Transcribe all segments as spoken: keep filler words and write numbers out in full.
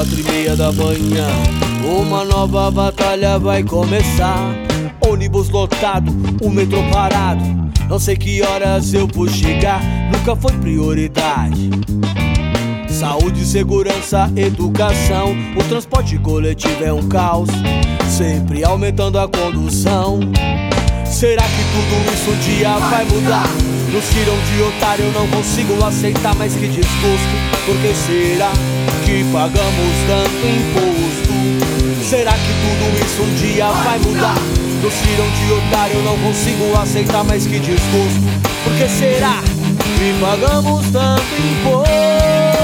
quatro e meia da manhã, uma nova batalha vai começar. Ônibus lotado, o metrô parado, não sei que horas eu vou chegar, nunca foi prioridade. Saúde, segurança, educação, o transporte coletivo é um caos, sempre aumentando a condução. Será que tudo isso um dia vai mudar? Nos tiram de otário, eu não consigo aceitar, mas que desgosto. Por que será que pagamos tanto imposto? Será que tudo isso um dia vai mudar? Nos tiram de otário, eu não consigo aceitar, mas que desgosto. Por que será que pagamos tanto imposto?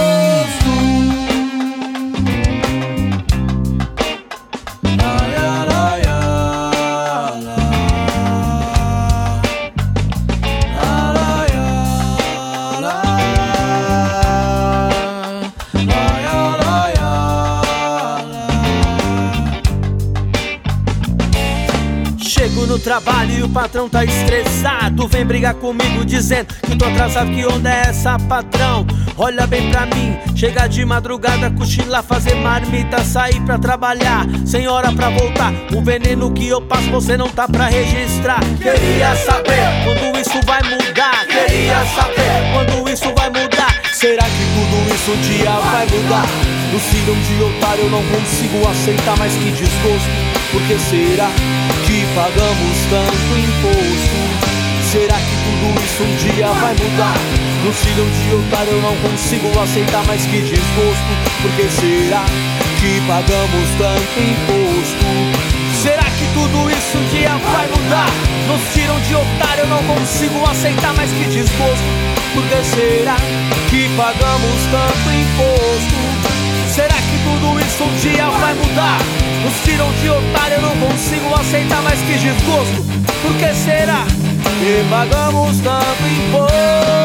Chego no trabalho e o patrão tá estressado, vem brigar comigo dizendo que tô atrasado. Que onda é essa, patrão? Olha bem pra mim, chega de madrugada, cochilar, fazer marmita, sair pra trabalhar, sem hora pra voltar. O veneno que eu passo você não tá pra registrar. Queria saber quando isso vai mudar, queria saber quando isso vai mudar. Será que tudo isso um dia vai mudar? Nos tiram de otário, eu não consigo aceitar, mas que desgosto. Por que será que pagamos tanto imposto? Será que tudo isso um dia vai mudar? Nos tiram de otário, eu não consigo aceitar, mas que desgosto. Por que será que pagamos tanto imposto? Será que tudo isso um dia vai mudar? Nos tiram de otário, eu não consigo aceitar, mas que desgosto. Por que será que pagamos tanto imposto? Será que tudo isso um dia vai mudar? Nos tiram de otário, eu não consigo aceitar, mas que desgosto. Por que será que pagamos tanto imposto?